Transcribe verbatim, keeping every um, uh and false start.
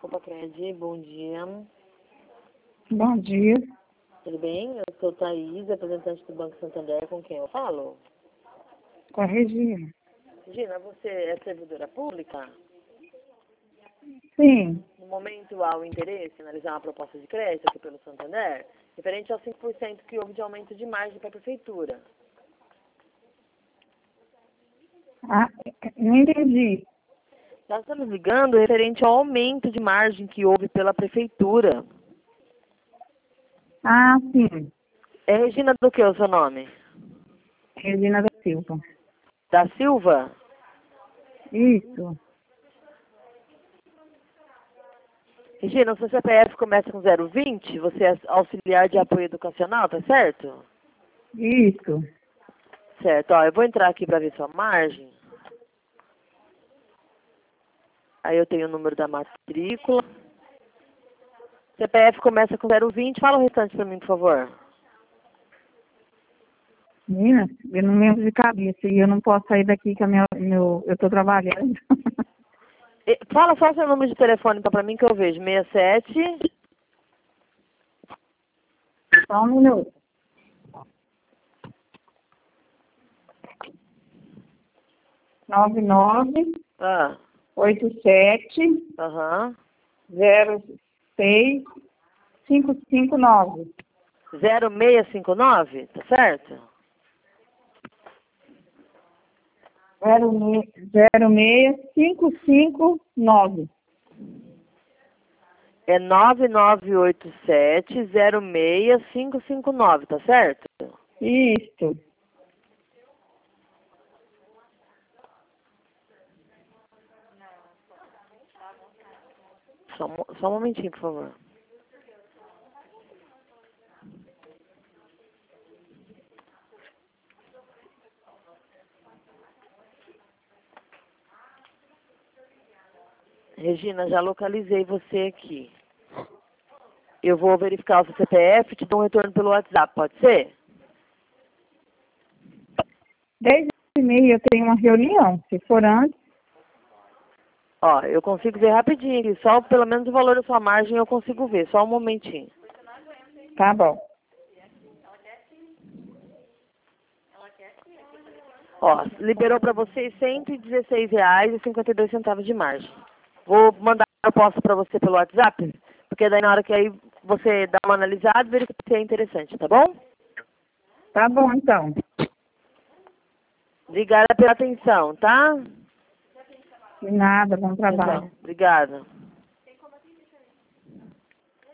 Compacred, bom dia. Bom dia. Tudo bem? Eu sou Thaís, representante do Banco Santander, com quem eu falo? Com a Regina. Regina, você é servidora pública? Sim. No momento há o interesse em analisar uma proposta de crédito aqui pelo Santander, referente aos cinco por cento que houve de aumento de margem para a Prefeitura. Ah, não entendi. Nós estamos ligando referente ao aumento de margem que houve pela Prefeitura. Ah, sim. É Regina do que o seu nome? Regina da Silva. Da Silva? Isso. Regina, o seu C P F começa com zero vinte, você é auxiliar de apoio educacional, tá certo? Isso. Certo, ó, eu vou entrar aqui para ver sua margem. Aí eu tenho o número da matrícula. C P F começa com zero vinte, fala o restante para mim, por favor. Menina, eu não lembro de cabeça e eu não posso sair daqui que a minha, meu, eu estou trabalhando. E, fala só o seu número de telefone então para mim que eu vejo. sessenta e sete. Só um minuto. nove nove Ah, oito sete aham. zero seis cinco cinco nove. zero seis cinco nove, tá certo? zero seis cinco cinco nove. É nove nove oito sete zero seis cinco cinco nove, tá certo? Isso. Só, um- só um momentinho, por favor. Regina, já localizei você aqui. Eu vou verificar o seu C P F e te dou um retorno pelo WhatsApp, pode ser? dez e meia eu tenho uma reunião. Se for antes, Ó, eu consigo ver rapidinho aqui, só pelo menos o valor da sua margem eu consigo ver, só um momentinho. tá bom. Ó, liberou para vocês cento e dezesseis reais e cinquenta e dois centavos de margem. Vou mandar a proposta para você pelo WhatsApp, porque daí na hora que aí você dá uma analisada, verifica se é interessante, tá bom? Tá bom, então. Obrigada pela atenção, tá? De nada, bom trabalho. Então, obrigada.